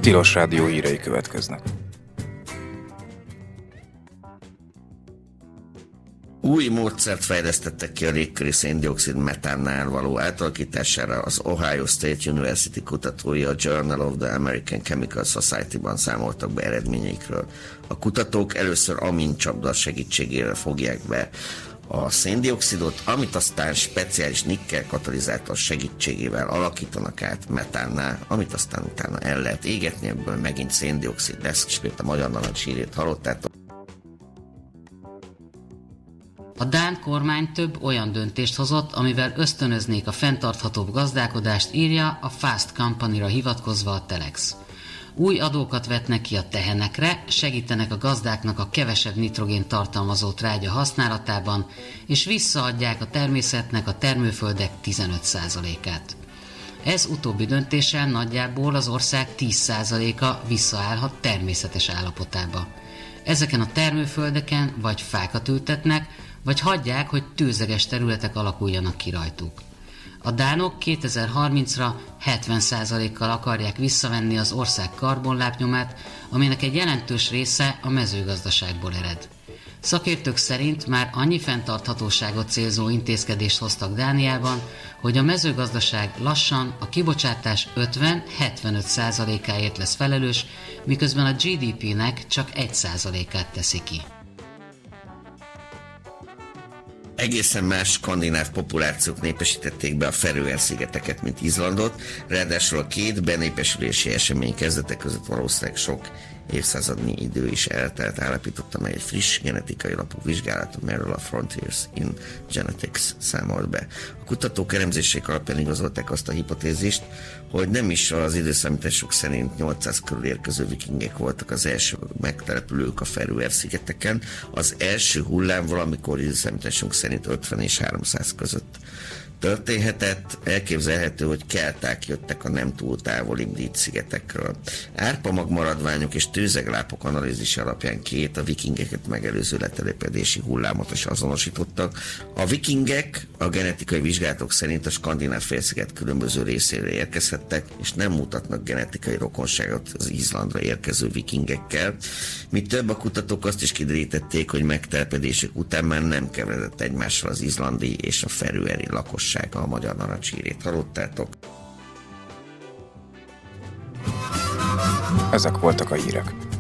Tilos Rádió hírei következnek. Új módszert fejlesztettek ki a légköri széndioxid metánnál való átalakítására. Az Ohio State University kutatói a Journal of the American Chemical Society-ban számoltak be eredményeikről. A kutatók először amincsapda segítségével fogják be a széndioxidot, amit aztán speciális nikkel katalizátor segítségével alakítanak át metánná, amit aztán utána el lehet égetni, ebből megint széndioxid lesz, és a magyar narancs hírét hallottátok. A dán kormány több olyan döntést hozott, amivel ösztönöznék a fenntarthatóbb gazdálkodást, írja a Fast Company-ra hivatkozva a Telex. Új adókat vetnek ki a tehenekre, segítenek a gazdáknak a kevesebb nitrogén tartalmazó trágya használatában, és visszaadják a természetnek a termőföldek 15%-át. Ez utóbbi döntéssel nagyjából az ország 10%-a visszaállhat természetes állapotába. Ezeken a termőföldeken vagy fákat ültetnek, vagy hagyják, hogy tőzeges területek alakuljanak ki rajtuk. A dánok 2030-ra 70%-kal akarják visszavenni az ország karbonlábnyomát, aminek egy jelentős része a mezőgazdaságból ered. Szakértők szerint már annyi fenntarthatóságot célzó intézkedést hoztak Dániában, hogy a mezőgazdaság lassan a kibocsátás 50-75%-áért lesz felelős, miközben a GDP-nek csak 1%-át teszi ki. Egészen más skandináv populációk népesítették be a Feröer-szigeteket, mint Izlandot, ráadásul a két benépesülési esemény kezdetek között valószínűleg sok évszázadnyi idő is eltelt, állapította meg egy friss genetikai alapú vizsgálat, amelyről a Frontiers in Genetics számolt be. A kutatók elemzéseik alapján igazolták azt a hipotézist, hogy nem is az időszámítások szerint 800 körül érkező vikingek voltak az első megtelepülők a Feröer-szigeteken. Az első hullám valamikor időszámításunk szerint 50 és 300 között történhetett. Elképzelhető, hogy kelták jöttek a nem túl távoli Brit-szigetekről. Árpamag maradványok és tőzeglápok analízise alapján két a vikingeket megelőző letelepedési hullámot is azonosítottak. A vikingek a genetikai vizsgálatok szerint a skandináv félsziget különböző részére érkezhettek, és nem mutatnak genetikai rokonságot az Izlandra érkező vikingekkel. Mi több, a kutatók azt is kiderítették, hogy megtelepedések után már nem keveredett egymással az izlandi és a feröeri lakosság. A magyar narancs hírét hallottátok. Ezek voltak a hírek.